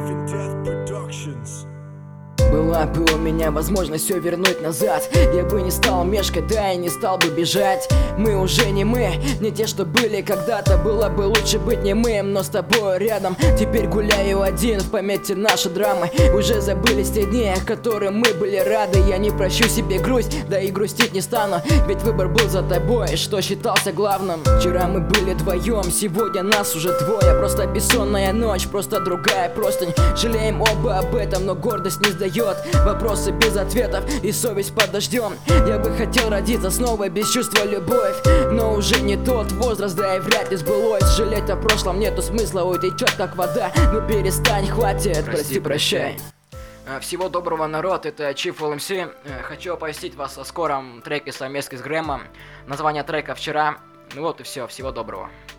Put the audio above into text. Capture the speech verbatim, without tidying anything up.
Была бы у меня возможность все вернуть назад, я бы не стал мешкать, да и не стал бы бежать. Мы уже не мы, не те, что были когда-то. Было бы лучше быть не мы, но с тобой рядом. Теперь гуляю один, в памяти наши драмы. Уже забылись те дни, которым мы были рады. Я не прощу себе грусть, да и грустить не стану, ведь выбор был за тобой, что считался главным. Вчера мы были вдвоем, сегодня нас уже двое. Просто бессонная ночь, просто другая простынь. Жалеем оба об этом, но гордость не сдает. Вопросы без ответов и совесть под дождем. Я бы хотел родиться снова без чувства любовь, но уже не тот возраст, да и вряд ли сбылось. Жалеть о прошлом нету смысла, ой, течет как вода. Ну перестань, хватит, прости, прощай. Всего доброго, народ, это Chief эл эм си. Хочу оповестить вас о скором треке совместке с Грэмом. Название трека «Вчера». Ну вот и все, всего доброго.